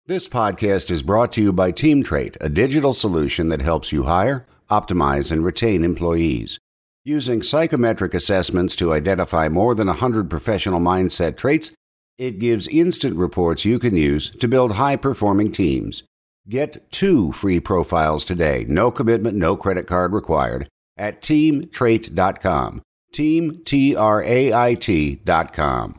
This podcast is brought to you by TeamTrade, a digital solution that helps you hire, optimize, and retain employees. Using psychometric assessments to identify more than 100 professional mindset traits, it gives instant reports you can use to build high-performing teams. Get 2 free profiles today, no commitment, no credit card required, at teamtrait.com. TeamTrait.com.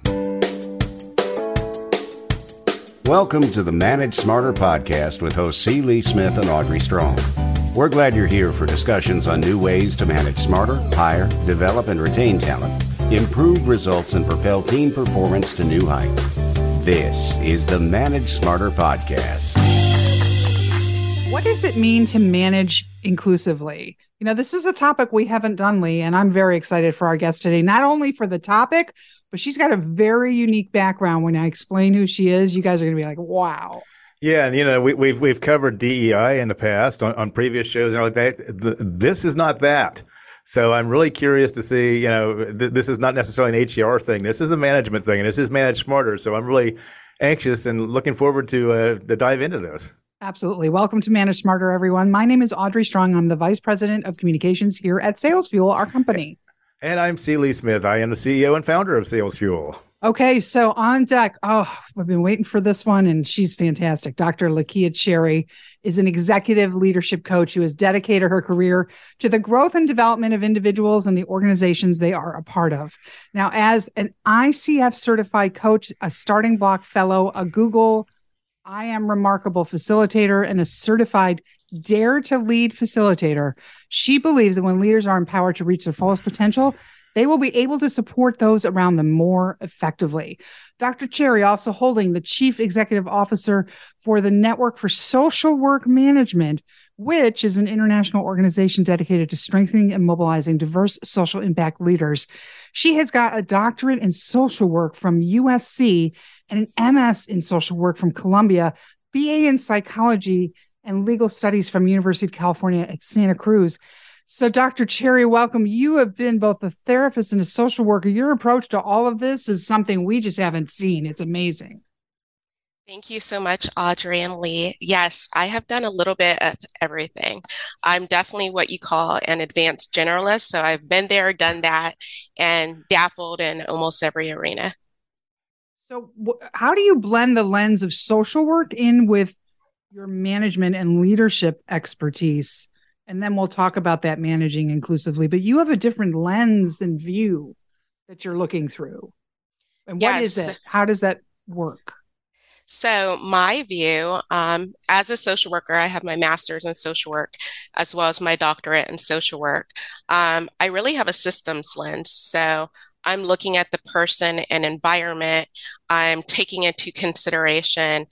Welcome to the Manage Smarter podcast with hosts C. Lee Smith and Audrey Strong. We're glad you're here for discussions on new ways to manage smarter, hire, develop, and retain talent, improve results, and propel team performance to new heights. This is the Manage Smarter podcast. What does it mean to manage inclusively? You know, this is a topic we haven't done, Lee, and I'm very excited for our guest today, not only for the topic, but she's got a very unique background. When I explain who she is, you guys are going to be like, wow. Yeah, and you know, we've covered DEI in the past on previous shows and all like that. This is not that. So I'm really curious to see, you know, this is not necessarily an HER thing. This is a management thing, and this is Manage Smarter. So I'm really anxious and looking forward to dive into this. Absolutely. Welcome to Manage Smarter, everyone. My name is Audrey Strong. I'm the Vice President of Communications here at SalesFuel, our company. And I'm C. Lee Smith. I am the CEO and founder of SalesFuel. Okay, so on deck, we've been waiting for this one, and she's fantastic. Dr. Lakia Cherry is an executive leadership coach who has dedicated her career to the growth and development of individuals and the organizations they are a part of. Now, as an ICF certified coach, a Starting Block fellow, a Google I Am Remarkable facilitator, and a certified Dare to Lead facilitator, she believes that when leaders are empowered to reach their fullest potential, they will be able to support those around them more effectively. Dr. Cherry, also holding the Chief Executive Officer for the Network for Social Work Management, which is an international organization dedicated to strengthening and mobilizing diverse social impact leaders. She has got a doctorate in social work from USC and an MS in social work from Columbia, BA in psychology and legal studies from University of California at Santa Cruz. So, Dr. Cherry, welcome. You have been both a therapist and a social worker. Your approach to all of this is something we just haven't seen. It's amazing. Thank you so much, Audrey and Lee. Yes, I have done a little bit of everything. I'm definitely what you call an advanced generalist. So I've been there, done that, and dappled in almost every arena. So how do you blend the lens of social work in with your management and leadership expertise? And then we'll talk about that managing inclusively. But you have a different lens and view that you're looking through. And what is it? How does that work? So my view, as a social worker, I have my master's in social work, as well as my doctorate in social work. I really have a systems lens. So I'm looking at the person and environment. I'm taking into consideration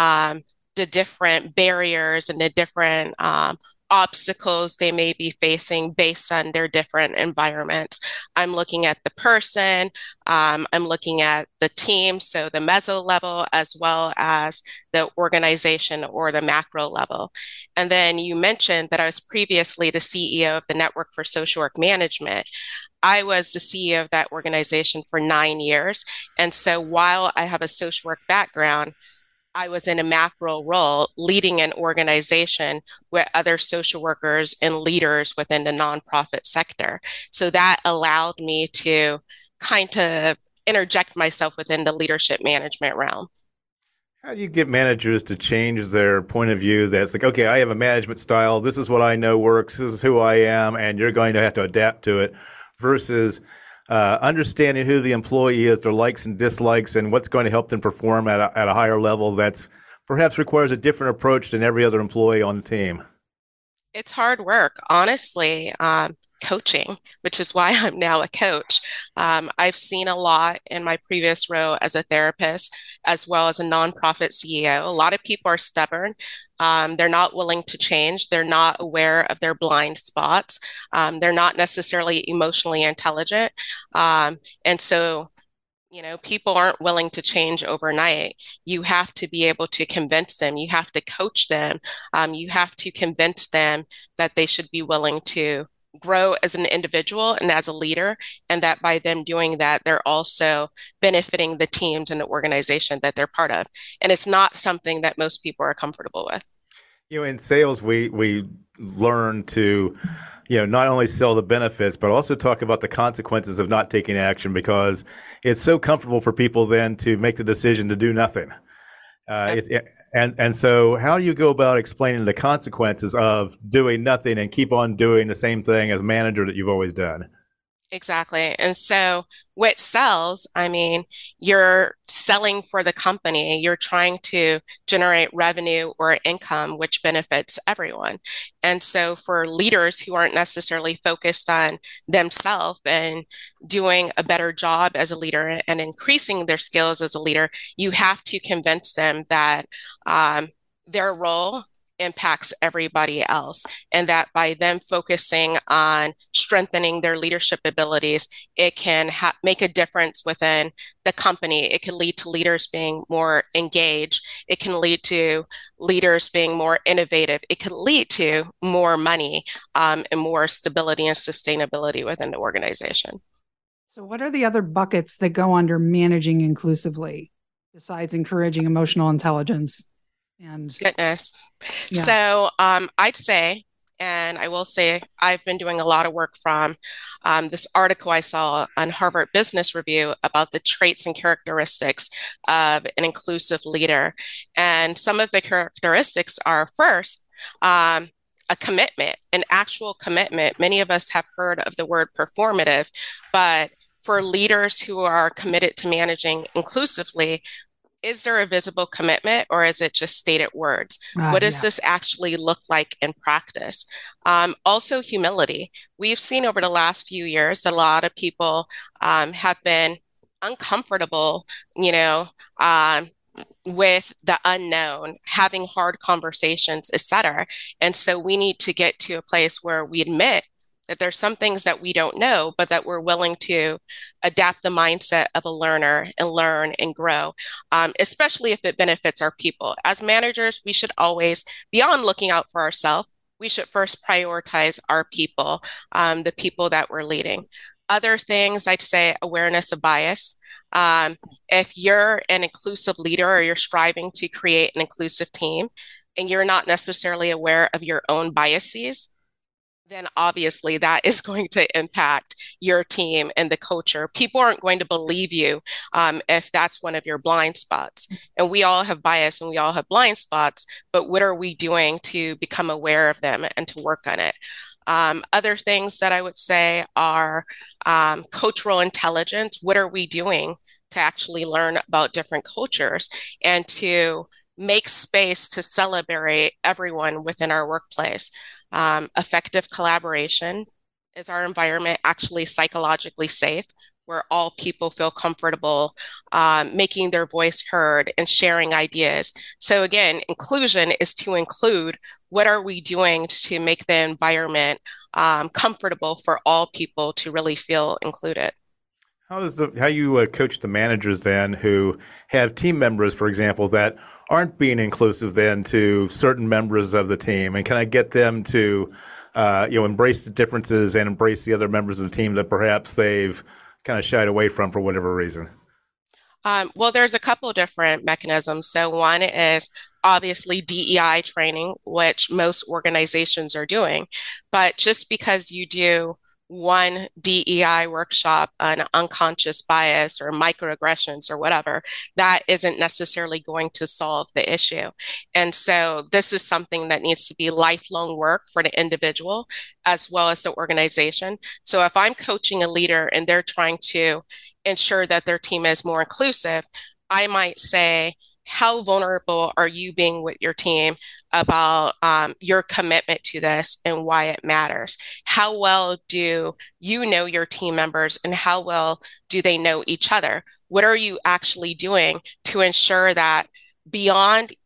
the different barriers and the different obstacles they may be facing based on their different environments. I'm looking at the person, I'm looking at the team, so the meso level, as well as the organization or the macro level. And then you mentioned that I was previously the CEO of the Network for Social Work Management. I was the CEO of that organization for 9 years. And so while I have a social work background, I was in a macro role leading an organization with other social workers and leaders within the nonprofit sector. So that allowed me to kind of interject myself within the leadership management realm. How do you get managers to change their point of view that's like, okay, I have a management style, this is what I know works, this is who I am, and you're going to have to adapt to it, versus understanding who the employee is, their likes and dislikes, and what's going to help them perform at a higher level that's perhaps requires a different approach than every other employee on the team? It's hard work, honestly. Coaching, which is why I'm now a coach. I've seen a lot in my previous role as a therapist, as well as a nonprofit CEO. A lot of people are stubborn. They're not willing to change. They're not aware of their blind spots. They're not necessarily emotionally intelligent. And so, you know, people aren't willing to change overnight. You have to be able to convince them. You have to coach them. You have to convince them that they should be willing to grow as an individual and as a leader, and that by them doing that, they're also benefiting the teams and the organization that they're part of. And it's not something that most people are comfortable with. In sales, we learn to, not only sell the benefits, but also talk about the consequences of not taking action, because it's so comfortable for people then to make the decision to do nothing. And so how do you go about explaining the consequences of doing nothing and keep on doing the same thing as manager that you've always done? Exactly. And so what sells, I mean, you're selling for the company, you're trying to generate revenue or income, which benefits everyone. And so for leaders who aren't necessarily focused on themselves and doing a better job as a leader and increasing their skills as a leader, you have to convince them that their role impacts everybody else, and that by them focusing on strengthening their leadership abilities, it can make a difference within the company. It can lead to leaders being more engaged. It can lead to leaders being more innovative. It can lead to more money and more stability and sustainability within the organization. So what are the other buckets that go under managing inclusively besides encouraging emotional intelligence? And goodness. Yeah. So I'd say, and I will say, I've been doing a lot of work from this article I saw on Harvard Business Review about the traits and characteristics of an inclusive leader. And some of the characteristics are first, a commitment, an actual commitment. Many of us have heard of the word performative, but for leaders who are committed to managing inclusively, is there a visible commitment, or is it just stated words? What does this actually look like in practice? Also, humility. We've seen over the last few years that a lot of people have been uncomfortable, with the unknown, having hard conversations, et cetera. And so we need to get to a place where we admit that there's some things that we don't know, but that we're willing to adapt the mindset of a learner and learn and grow, especially if it benefits our people. As managers, we should always, beyond looking out for ourselves, we should first prioritize our people, the people that we're leading. Other things, I'd say awareness of bias. If you're an inclusive leader or you're striving to create an inclusive team and you're not necessarily aware of your own biases, then obviously that is going to impact your team and the culture. People aren't going to believe you if that's one of your blind spots. And we all have bias and we all have blind spots, but what are we doing to become aware of them and to work on it? Other things that I would say are cultural intelligence. What are we doing to actually learn about different cultures and to make space to celebrate everyone within our workplace? Effective collaboration. Is our environment actually psychologically safe, where all people feel comfortable making their voice heard and sharing ideas? So again, inclusion is to include what are we doing to make the environment comfortable for all people to really feel included. How you coach the managers then who have team members, for example, that aren't being inclusive then to certain members of the team, and can I get them to embrace the differences and embrace the other members of the team that perhaps they've kind of shied away from for whatever reason? Well, there's a couple of different mechanisms. So one is obviously DEI training, which most organizations are doing, but just because you do one DEI workshop on unconscious bias or microaggressions or whatever, that isn't necessarily going to solve the issue. And so this is something that needs to be lifelong work for the individual as well as the organization. So if I'm coaching a leader and they're trying to ensure that their team is more inclusive, I might say, how vulnerable are you being with your team about your commitment to this and why it matters? How well do you know your team members and how well do they know each other? What are you actually doing to ensure that beyond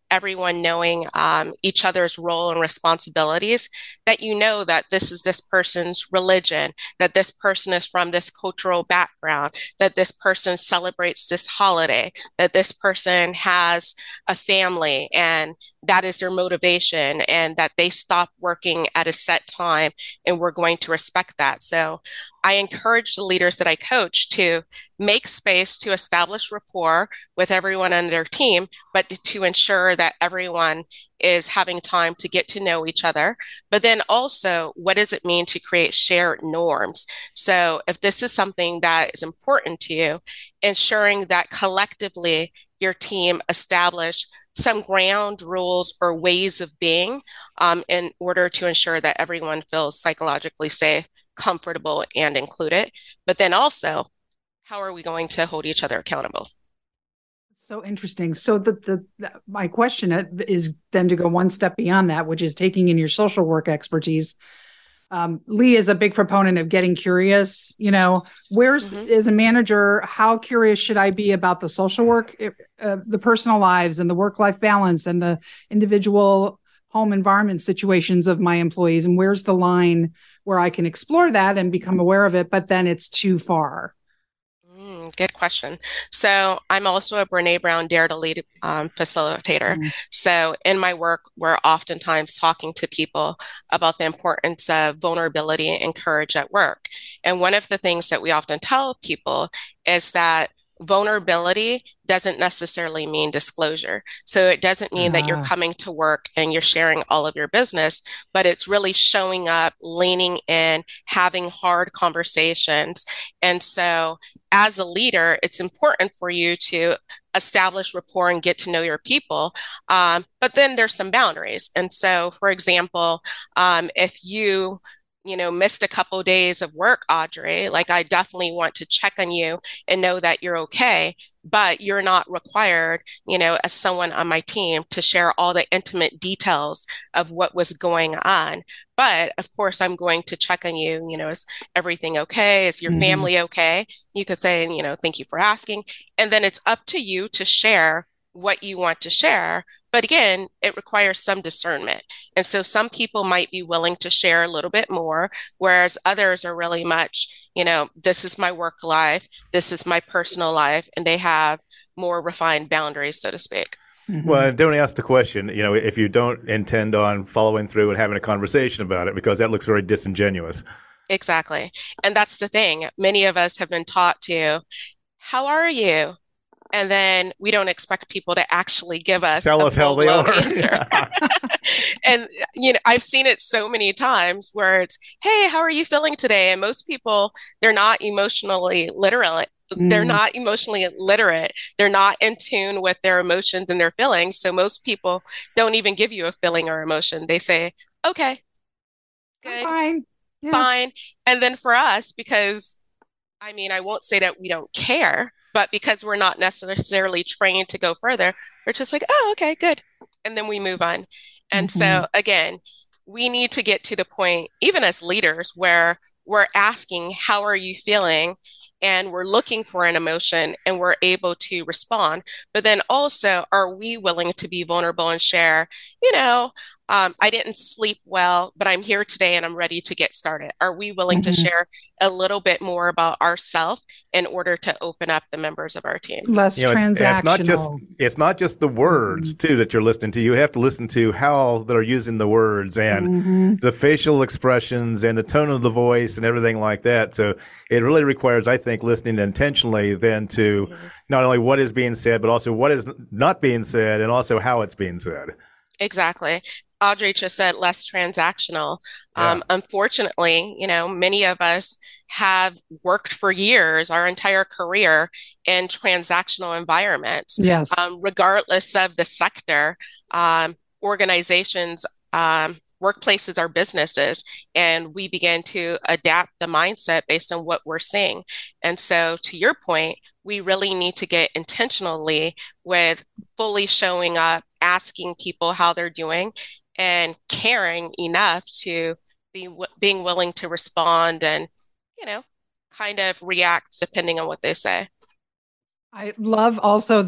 everyone knowing each other's role and responsibilities, that you know that this is this person's religion, that this person is from this cultural background, that this person celebrates this holiday, that this person has a family and that is their motivation, and that they stop working at a set time and we're going to respect that. So I encourage the leaders that I coach to make space to establish rapport with everyone on their team, but to ensure that everyone is having time to get to know each other. But then also, what does it mean to create shared norms? So if this is something that is important to you, ensuring that collectively your team establish some ground rules or ways of being in order to ensure that everyone feels psychologically safe, comfortable, and included. But then also, how are we going to hold each other accountable? So interesting. So my question is then to go one step beyond that, which is taking in your social work expertise. Lee is a big proponent of getting curious. As a manager, how curious should I be about the social work, the personal lives and the work-life balance and the individual home environment situations of my employees? And where's the line where I can explore that and become aware of it, but then it's too far? Good question. So I'm also a Brene Brown Dare to Lead facilitator. So in my work, we're oftentimes talking to people about the importance of vulnerability and courage at work. And one of the things that we often tell people is that vulnerability doesn't necessarily mean disclosure. So it doesn't mean that you're coming to work and you're sharing all of your business, but it's really showing up, leaning in, having hard conversations. And so as a leader, it's important for you to establish rapport and get to know your people. But then there's some boundaries. And so, for example, if you missed a couple of days of work, Audrey, like I definitely want to check on you and know that you're okay, but you're not required, as someone on my team to share all the intimate details of what was going on. But of course, I'm going to check on you, is everything okay? Is your family okay? You could say, thank you for asking. And then it's up to you to share what you want to share. But again, it requires some discernment. And so some people might be willing to share a little bit more, whereas others are really much, this is my work life, this is my personal life, and they have more refined boundaries, so to speak. Well, don't ask the question, if you don't intend on following through and having a conversation about it, because that looks very disingenuous. Exactly. And that's the thing. Many of us have been taught to, how are you? And then we don't expect people to actually give us tell us how they are. Answer. And I've seen it so many times where it's, hey, how are you feeling today? And most people, they're not emotionally literate. They're not emotionally literate. They're not in tune with their emotions and their feelings. So most people don't even give you a feeling or emotion. They say, okay, good, fine. Yeah. Fine. And then for us, because I won't say that we don't care, but because we're not necessarily trained to go further, we're just like, oh, okay, good. And then we move on. And so again, we need to get to the point, even as leaders, where we're asking, how are you feeling? And we're looking for an emotion and we're able to respond. But then also, are we willing to be vulnerable and share, I didn't sleep well, but I'm here today and I'm ready to get started. Are we willing to share a little bit more about ourselves in order to open up the members of our team? Less transactional. It's not just the words too that you're listening to. You have to listen to how they're using the words and the facial expressions and the tone of the voice and everything like that. So it really requires, I think, listening intentionally then to not only what is being said, but also what is not being said and also how it's being said. Exactly. Audrey just said less transactional. Unfortunately, many of us have worked for years, our entire career in transactional environments. Yes. Regardless of the sector, organizations, workplaces are businesses, and we begin to adapt the mindset based on what we're seeing. And so to your point, we really need to get intentionally with fully showing up, asking people how they're doing, and caring enough to be being willing to respond and, kind of react depending on what they say. I love also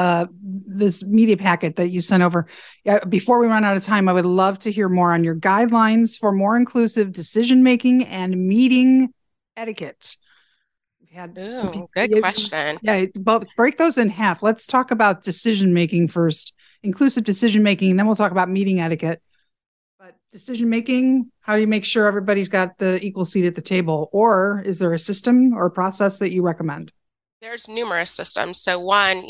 this media packet that you sent over. Before we run out of time, I would love to hear more on your guidelines for more inclusive decision making and meeting etiquette. We had Ooh, good question. Yeah, but break those in half. Let's talk about decision making first, inclusive decision making, and then we'll talk about meeting etiquette. But decision making, how do you make sure everybody's got the equal seat at the table? Or is there a system or a process that you recommend? There's numerous systems. So one,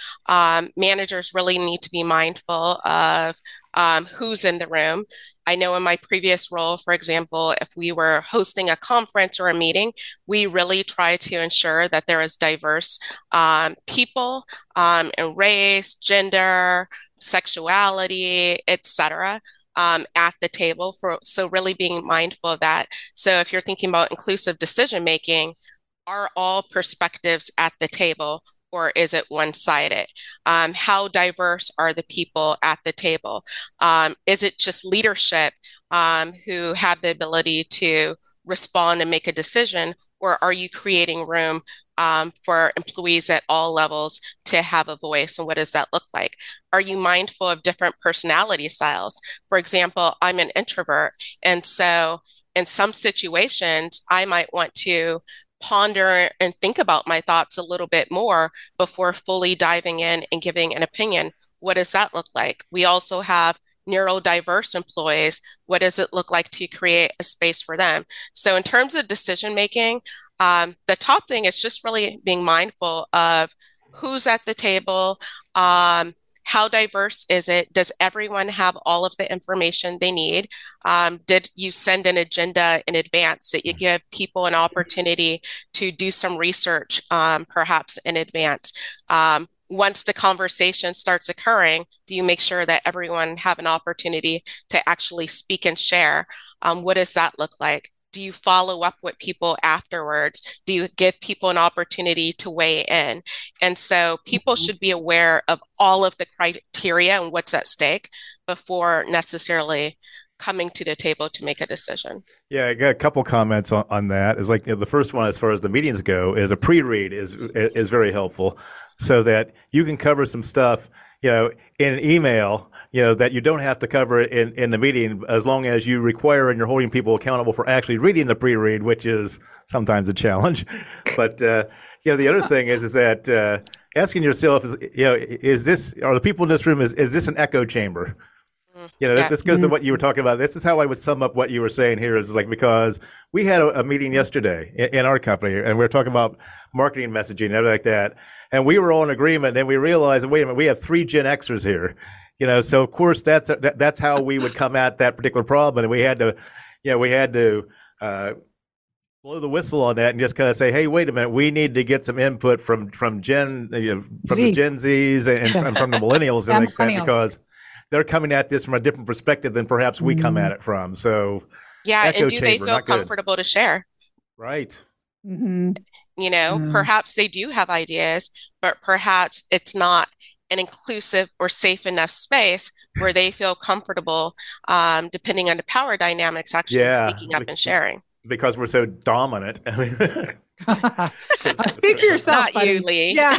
managers really need to be mindful of who's in the room. I know in my previous role, for example, if we were hosting a conference or a meeting, we really try to ensure that there is diverse people in race, gender, sexuality, etc. At the table so really being mindful of that. So if you're thinking about inclusive decision making, are all perspectives at the table, or is it one-sided? How diverse are the people at the table? Is it just leadership who have the ability to respond and make a decision, or are you creating room for employees at all levels to have a voice? And what does that look like? Are you mindful of different personality styles? For example, I'm an introvert, and so in some situations, I might want to ponder and think about my thoughts a little bit more before fully diving in and giving an opinion. What does that look like? We also have neurodiverse employees. What does it look like to create a space for them? So in terms of decision making, the top thing is just really being mindful of who's at the table. How diverse is it? Does everyone have all of the information they need? Did you send an agenda in advance? Did you give people an opportunity to do some research, perhaps in advance? Once the conversation starts occurring, do you make sure that everyone have an opportunity to actually speak and share? What does that look like? Do you follow up with people afterwards? Do you give people an opportunity to weigh in? And so people should be aware of all of the criteria and what's at stake before necessarily coming to the table to make a decision. Yeah, I got a couple comments on that. Is like the first one, as far as the meetings go, is a pre-read is very helpful, so that you can cover some stuff, in an email, that you don't have to cover it in the meeting, as long as you require and you're holding people accountable for actually reading the pre-read, which is sometimes a challenge. But the other thing is that asking yourself are the people in this room, is this an echo chamber? This goes to what you were talking about. This is how I would sum up what you were saying here, is like, because we had a meeting yesterday in our company, and we were talking about marketing messaging and everything like that. And we were all in agreement, and we realized, wait a minute, we have 3 Gen Xers here. So of course that's how we would come at that particular problem. And we had to blow the whistle on that and just kind of say, hey, wait a minute, we need to get some input from the Gen Zs and from the millennials and like that, because they're coming at this from a different perspective than perhaps we come at it from. So yeah, and do they feel comfortable to share? Right. Mm-hmm. Perhaps they do have ideas, but perhaps it's not an inclusive or safe enough space where they feel comfortable, depending on the power dynamics, actually speaking up and sharing. Because we're so dominant. Speak for yourself, not buddy. You, Lee. Yeah.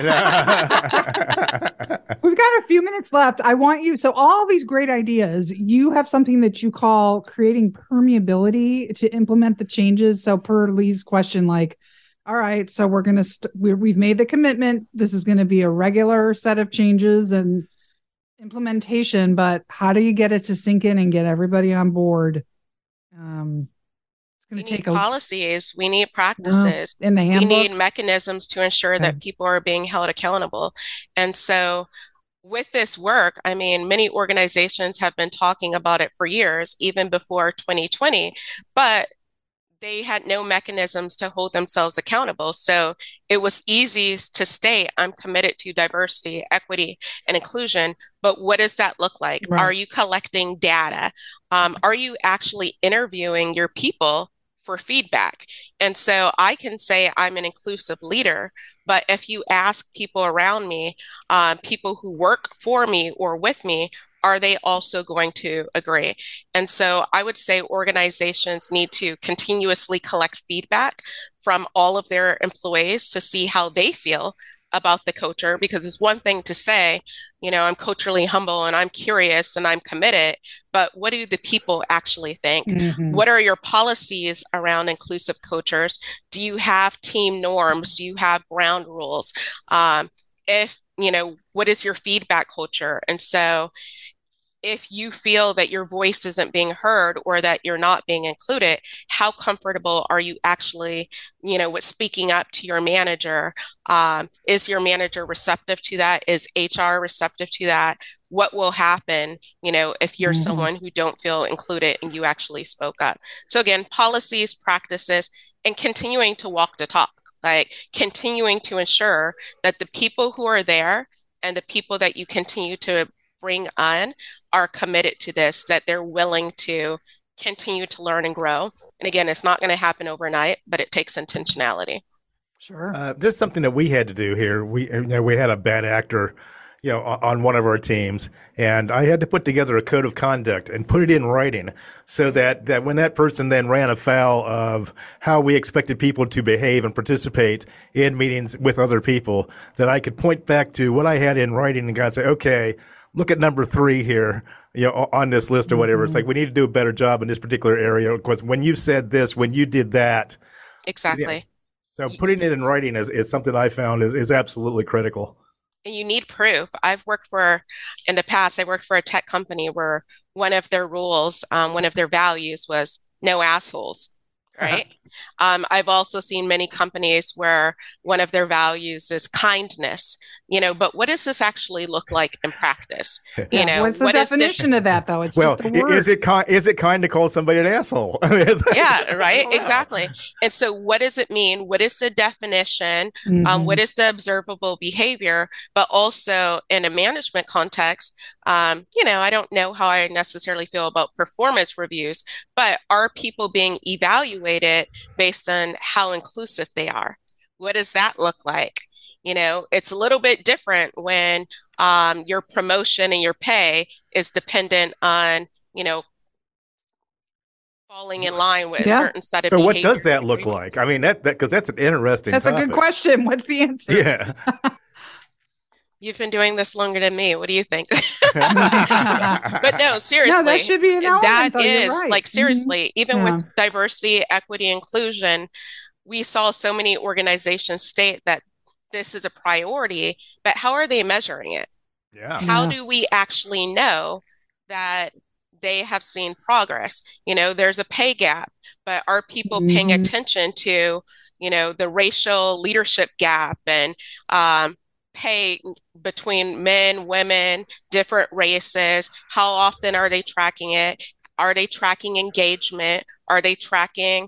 We've got a few minutes left. I want you, so all these great ideas, you have something that you call creating permeability to implement the changes. So per Lee's question, like, all right, so we're going to, we've made the commitment. This is going to be a regular set of changes and implementation, but how do you get it to sink in and get everybody on board? We need policies. We need practices. In the handbook? We need mechanisms to ensure that people are being held accountable. And so with this work, I mean, many organizations have been talking about it for years, even before 2020, but they had no mechanisms to hold themselves accountable. So it was easy to state, I'm committed to diversity, equity, and inclusion. But what does that look like? Right. Are you collecting data? Are you actually interviewing your people for feedback? And so I can say I'm an inclusive leader, but if you ask people around me, people who work for me or with me, are they also going to agree? And so I would say organizations need to continuously collect feedback from all of their employees to see how they feel about the coacher, because it's one thing to say, I'm culturally humble and I'm curious and I'm committed, but what do the people actually think? Mhm. What are your policies around inclusive coachers? Do you have team norms? Do you have ground rules? What is your feedback culture? And so if you feel that your voice isn't being heard or that you're not being included, how comfortable are you actually, with speaking up to your manager? Is your manager receptive to that? Is HR receptive to that? What will happen, if you're someone who don't feel included and you actually spoke up? So again, policies, practices, and continuing to walk the talk, like continuing to ensure that the people who are there and the people that you continue to bring on are committed to this, that they're willing to continue to learn and grow. And again, it's not going to happen overnight, but it takes intentionality. Sure. There's something that we had to do here. We had a bad actor, on one of our teams, and I had to put together a code of conduct and put it in writing so that when that person then ran afoul of how we expected people to behave and participate in meetings with other people, that I could point back to what I had in writing and God say, okay, look at number 3 here, on this list or whatever. It's like, we need to do a better job in this particular area because when you said this, when you did that. Exactly. Yeah. So putting it in writing is something I found is absolutely critical. And you need proof. In the past, I worked for a tech company where one of their rules, one of their values was no assholes. Right. I've also seen many companies where one of their values is kindness, but what does this actually look like in practice? What's the definition of that, though? It's just a word. Is it kind to call somebody an asshole? Yeah, right. Exactly. And so what does it mean? What is the definition? What is the observable behavior? But also in a management context, I don't know how I necessarily feel about performance reviews, but are people being evaluated based on how inclusive they are? What does that look like? It's a little bit different when your promotion and your pay is dependent on, falling in line with a certain set of So behaviors. what does that look like? I mean, because that's an interesting That's topic. a good question. What's the answer? Yeah. You've been doing this longer than me. What do you think? But no, seriously. No, that should be an element, that though. You're is right. like, seriously, even Yeah. with diversity, equity, inclusion, we saw so many organizations state that this is a priority, but how are they measuring it? Yeah. How do we actually know that they have seen progress? There's a pay gap, but are people paying attention to, the racial leadership gap and pay between men, women, different races? How often are they tracking it? Are they tracking engagement? Are they tracking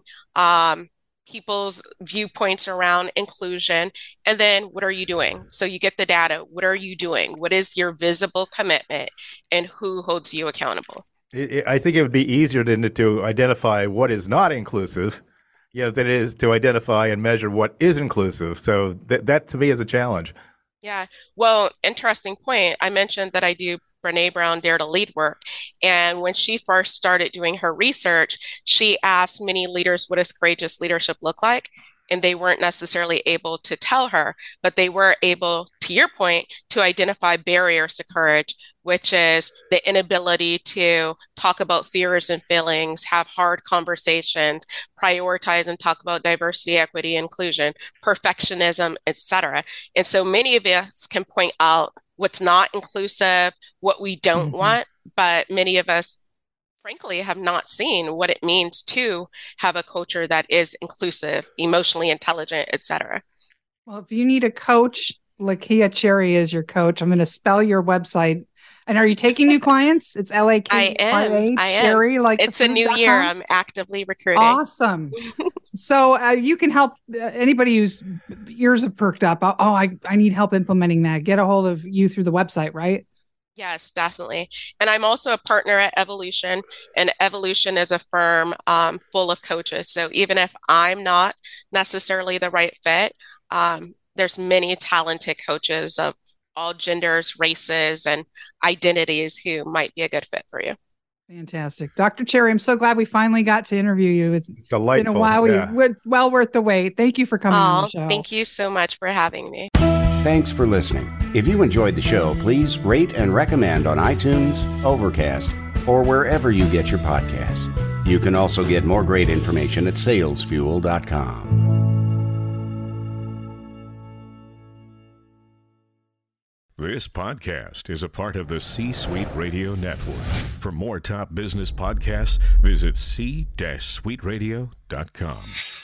people's viewpoints around inclusion? And then what are you doing? So you get the data. What are you doing? What is your visible commitment and who holds you accountable? I think it would be easier to identify what is not inclusive, than it is to identify and measure what is inclusive. So that to me is a challenge. Yeah. Well, interesting point. I mentioned that I do Brené Brown Dare to Lead work. And when she first started doing her research, she asked many leaders, what does courageous leadership look like? And they weren't necessarily able to tell her, but they were able, to your point, to identify barriers to courage, which is the inability to talk about fears and feelings, have hard conversations, prioritize and talk about diversity, equity, inclusion, perfectionism, etc. And so many of us can point out what's not inclusive, what we don't want, but many of us, frankly, have not seen what it means to have a culture that is inclusive, emotionally intelligent, etc. Well, if you need a coach, Lakia Cherry is your coach. I'm going to spell your website. And are you taking new clients? It's Lakia Cherry. It's a new year. I'm actively recruiting. Awesome. So you can help anybody whose ears have perked up. I need help implementing that. Get a hold of you through the website, right? Yes, definitely. And I'm also a partner at Evolution, and Evolution is a firm full of coaches. So even if I'm not necessarily the right fit, there's many talented coaches of all genders, races, and identities who might be a good fit for you. Fantastic. Dr. Cherry, I'm so glad we finally got to interview you. It's delightful. been a while. Well worth the wait. Thank you for coming on the show. Thank you so much for having me. Thanks for listening. If you enjoyed the show, please rate and recommend on iTunes, Overcast, or wherever you get your podcasts. You can also get more great information at salesfuel.com. This podcast is a part of the C-Suite Radio Network. For more top business podcasts, visit c-suiteradio.com.